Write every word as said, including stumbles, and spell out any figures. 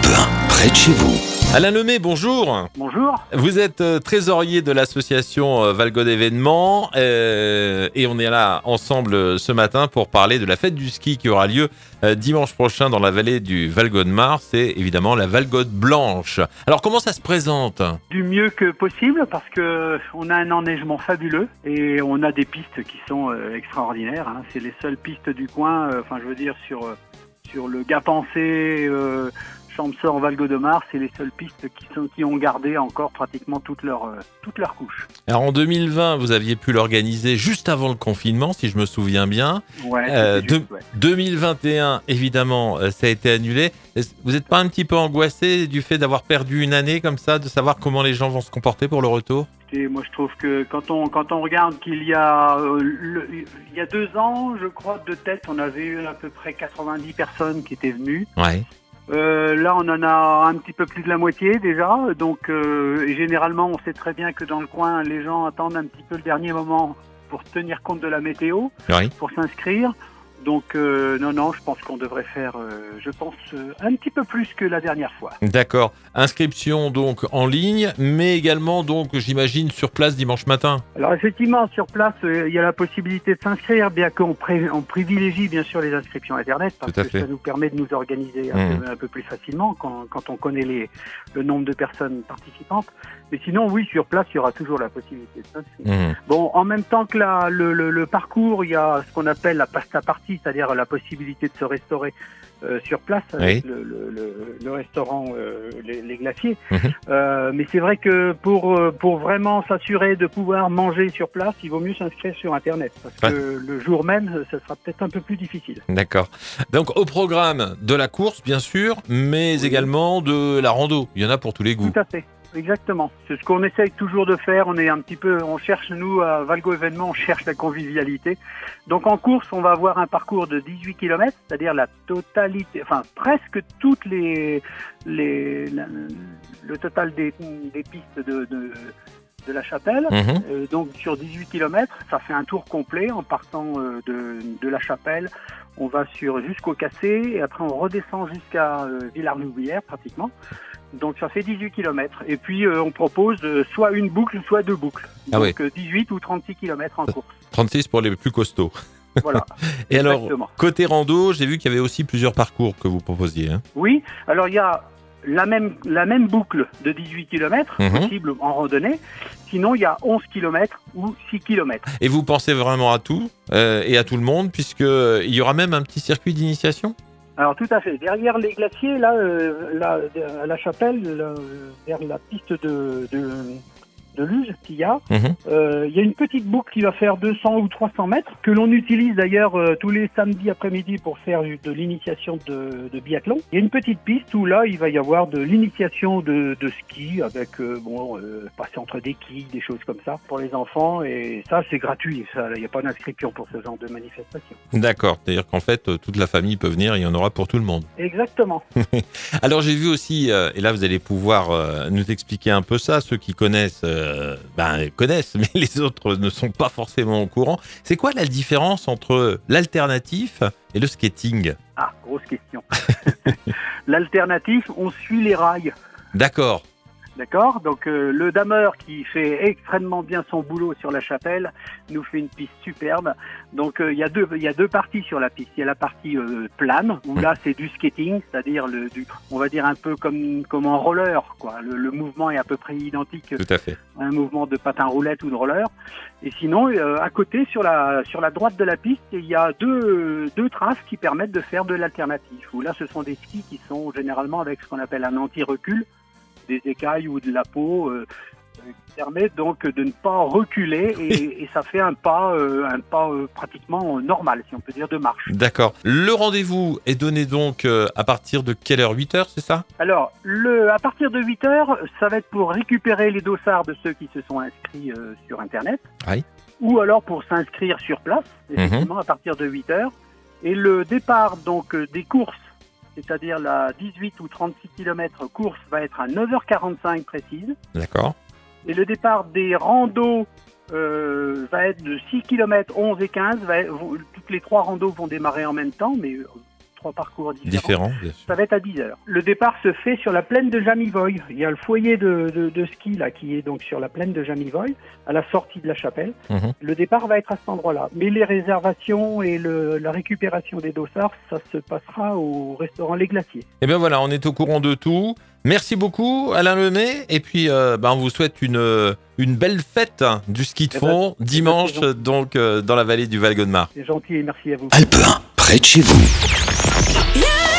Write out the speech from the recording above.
un, près de chez vous. Alain Lemay, bonjour. Bonjour. Vous êtes euh, trésorier de l'association euh, Valgod Événements euh, et on est là ensemble euh, ce matin pour parler de la fête du ski qui aura lieu euh, dimanche prochain dans la vallée du Valgaud-de-Marne. C'est évidemment la Valgod Blanche. Alors comment ça se présente ? Du mieux que possible parce que on a un enneigement fabuleux et on a des pistes qui sont euh, extraordinaires. Hein. C'est les seules pistes du coin. euh, Enfin, je veux dire sur euh, sur le Gapençay, euh, Champsaur, Valgaud-de-Marne, c'est les seules pistes qui sont qui ont gardé encore pratiquement toutes leurs euh, toutes leurs couches. Alors en deux mille vingt, vous aviez pu l'organiser juste avant le confinement, si je me souviens bien. Ouais. Euh, c'était juste, de- ouais. deux mille vingt et un, évidemment, euh, ça a été annulé. Est-ce- Vous n'êtes pas un petit peu angoissé du fait d'avoir perdu une année comme ça, de savoir comment les gens vont se comporter pour le retour ? Et moi, je trouve que quand on quand on regarde qu'il y a euh, le- il y a deux ans, je crois de tête, on avait eu à peu près quatre-vingt-dix personnes qui étaient venues. Ouais. Euh, là, on en a un petit peu plus de la moitié déjà. Donc, euh, et généralement, on sait très bien que dans le coin, les gens attendent un petit peu le dernier moment pour tenir compte de la météo, Oui. pour s'inscrire. Donc, euh, non, non, je pense qu'on devrait faire, euh, je pense, euh, un petit peu plus que la dernière fois. D'accord. Inscription donc en ligne, mais également donc j'imagine sur place dimanche matin. Alors, effectivement, sur place, euh, il y a la possibilité de s'inscrire, bien qu'on pré- on privilégie bien sûr les inscriptions Internet, parce Tout à que fait. ça nous permet de nous organiser un, Mmh. peu, un peu plus facilement quand, quand on connaît les, le nombre de personnes participantes. Mais sinon, oui, sur place, il y aura toujours la possibilité de s'inscrire. Mmh. Bon, en même temps que la, le, le, le parcours, il y a ce qu'on appelle la pasta party, c'est-à-dire la possibilité de se restaurer euh, sur place avec Oui. le, le, le, le restaurant euh, les, les Glaciers. Mhm. Euh, mais c'est vrai que pour, euh, pour vraiment s'assurer de pouvoir manger sur place, il vaut mieux s'inscrire sur Internet, parce Ouais. que le jour même, ça sera peut-être un peu plus difficile. D'accord. Donc au programme de la course bien sûr, mais Oui. également de la rando. Il y en a pour tous les goûts. Tout à fait. Exactement. C'est ce qu'on essaye toujours de faire. On est un petit peu, on cherche, nous, à Valgaud Événements, on cherche la convivialité. Donc, en course, on va avoir un parcours de dix-huit kilomètres, c'est-à-dire la totalité, enfin, presque toutes les, les, la- le total des, des pistes de, de, de la Chapelle. Mhm. Euh, donc, sur dix-huit kilomètres, ça fait un tour complet en partant euh, de, de la Chapelle. On va sur, jusqu'au Cassé et après, on redescend jusqu'à euh, Villars-Louvière, pratiquement. Donc ça fait dix-huit kilomètres. Et puis euh, on propose euh, soit une boucle, soit deux boucles. Ah Donc oui. euh, dix-huit ou trente-six kilomètres en course. trente-six pour les plus costauds. Voilà. Et alors, Exactement. côté rando, j'ai vu qu'il y avait aussi plusieurs parcours que vous proposiez. Hein. Oui, alors il y a la même, la même boucle de dix-huit kilomètres Mhm. possible en randonnée. Sinon, il y a onze kilomètres ou six kilomètres. Et vous pensez vraiment à tout euh, et à tout le monde, puisqu'il y aura même un petit circuit d'initiation ? Alors tout à fait. Derrière les glaciers, là, euh, là à la Chapelle, là, vers la piste de, de, de luge qu'il y a, Mhm. Euh, il y a une petite boucle qui va faire deux cents ou trois cents mètres, que l'on utilise d'ailleurs euh, tous les samedis après-midi pour faire de l'initiation de, de biathlon. Il y a une petite piste où là, il va y avoir de l'initiation de, de ski avec, euh, bon, euh, passer entre des quilles, des choses comme ça pour les enfants. Et ça, c'est gratuit. Ça, il n'y a pas d'inscription pour ce genre de manifestation. D'accord. C'est-à-dire qu'en fait, euh, toute la famille peut venir, il y en aura pour tout le monde. Exactement. Alors j'ai vu aussi, euh, et là vous allez pouvoir euh, nous expliquer un peu ça, ceux qui connaissent, euh, ben, connaissent, mais les autres ne sont pas forcément au courant. C'est quoi la différence entre l'alternatif et le skating ? Ah, grosse question. L'alternative, on suit les rails. D'accord. D'accord. Donc euh, le dameur qui fait extrêmement bien son boulot sur la Chapelle nous fait une piste superbe. Donc euh, il y a deux il y a deux parties sur la piste. Il y a la partie euh, plane où là c'est du skating, c'est-à-dire le du on va dire un peu comme comme en roller quoi. Le, le mouvement est à peu près identique Tout à fait. à un mouvement de patin roulette ou de roller. Et sinon euh, à côté sur la sur la droite de la piste, il y a deux deux traces qui permettent de faire de l'alternative. Où là ce sont des skis qui sont généralement avec ce qu'on appelle un anti-recul, des écailles ou de la peau euh, euh, qui permet donc de ne pas reculer et, et ça fait un pas, euh, un pas euh, pratiquement normal, si on peut dire, de marche. D'accord. Le rendez-vous est donné donc euh, à partir de quelle heure ? huit heures, c'est ça ? Alors, le, à partir de huit heures, ça va être pour récupérer les dossards de ceux qui se sont inscrits euh, sur Internet. Oui. Ou alors pour s'inscrire sur place, effectivement, à partir de huit heures. Et le départ donc euh, des courses, c'est-à-dire la dix-huit ou trente-six kilomètres course, va être à neuf heures quarante-cinq précise. D'accord. Et le départ des randos euh, va être de six kilomètres, onze et quinze. Va être- vont- toutes les trois randos vont démarrer en même temps, mais euh, trois parcours différents. Différent, bien sûr. Ça va être à dix heures. Le départ se fait sur la plaine de Jamivoy. Il y a le foyer de, de, de ski là qui est donc sur la plaine de Jamivoy, à la sortie de la chapelle. Mmh. Le départ va être à cet endroit-là. Mais les réservations et le, la récupération des dossards, ça se passera au restaurant Les Glaciers. Et bien voilà, on est au courant de tout. Merci beaucoup Alain Lemay. Et puis euh, bah, on vous souhaite une, une belle fête hein, du ski de fond eh ben, dimanche eh ben, donc euh, dans la vallée du Val-Godemar. C'est gentil et merci à vous. Alpin, près de chez vous. Yeah!